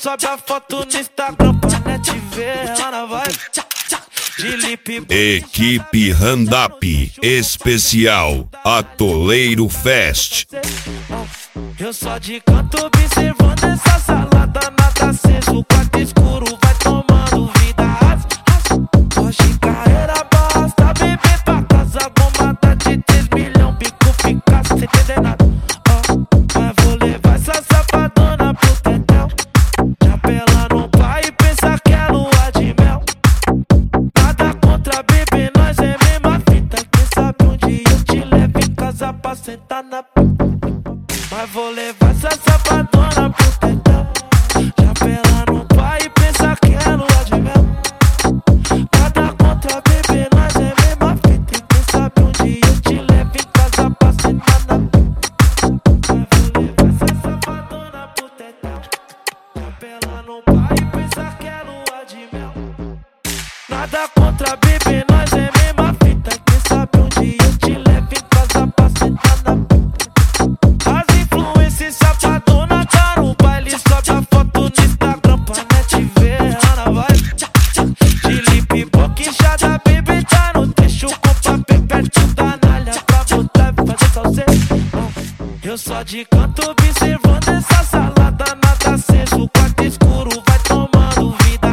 sobe a foto no Instagram pra net ver ela na vibe. Equipe Randap Especial Atoleiro Fest. Eu só de canto observando essa salada, nada aceso, o quarto escuro vai tomando vida. Hoje carreira basta, beber pra casa, bombada de 3 milhões, bico ficar sem entender nada. Mas vou levar essa safadona pro tetel, já pela no pai e pensa que é lua de mel. Nada contra bebê, nós é mesma fita, quem sabe um dia eu te levo em casa pra sentar na p. Mas vou levar essa safadona pro tetel, já pela no pai e pensa que é lua de mel. Nada contra bebê, nós é mesma fita, e quem sabe um dia eu te levo em casa pra sentar na p. Mas vou levar essa safadona pro tetel, já pela no pai e pensa que é lua de mel. Nada contra bebê, nós é mesma fita, quem sabe um dia eu te levo em casa pra sentar na p. As influências safadona tá no baile, sobe a foto no Instagram pra net ver ela na vibe. De lip boca inchada, bebê tá no trecho, com papel perto da nalha pra botar e fazer salseiro. Eu só de canto observando essa salada, nada aceso, o quarto escuro vai tomando vida.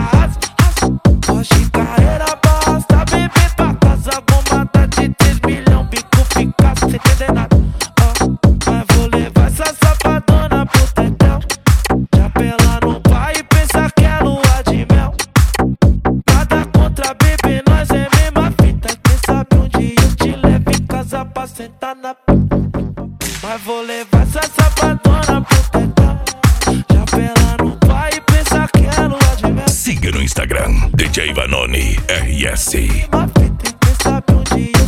Hoje carreira basta, beber pra casa, bombada de 3 milhões, bico ficar sem entender nada. Mas vou levar essa safadona pro tetel, já pela no pai e pensa que é lua de mel. Nada contra bebê, nós é mesma fita, quem sabe um dia eu te levo em casa pra sentar na p. Mas vou levar essa safadona pro tetel, já pela no pai e pensa que é lua de mel. Siga no Instagram DJ Vanoni RS. Uma fita, quem sabe um dia